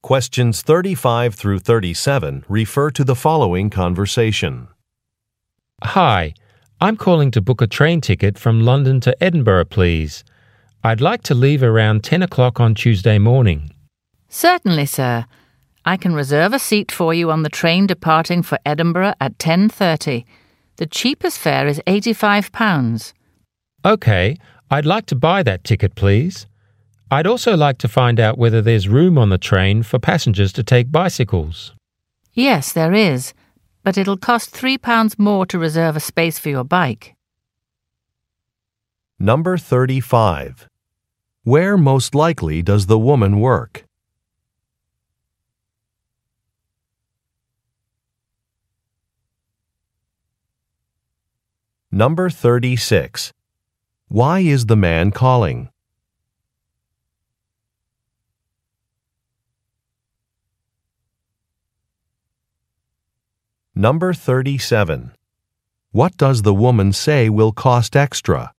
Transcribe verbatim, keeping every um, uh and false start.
Questions thirty-five through thirty-seven refer to the following conversation. Hi, I'm calling to book a train ticket from London to Edinburgh, please. I'd like to leave around ten o'clock on Tuesday morning. Certainly, sir. I can reserve a seat for you on the train departing for Edinburgh at ten thirty. The cheapest fare is eighty-five pounds. OK, I'd like to buy that ticket, please. I'd also like to find out whether there's room on the train for passengers to take bicycles. Yes, there is, but it'll cost three pounds more to reserve a space for your bike. Number thirty-five. Where most likely does the woman work? Number thirty-six. Why is the man calling? Number thirty-seven. What does the woman say will cost extra?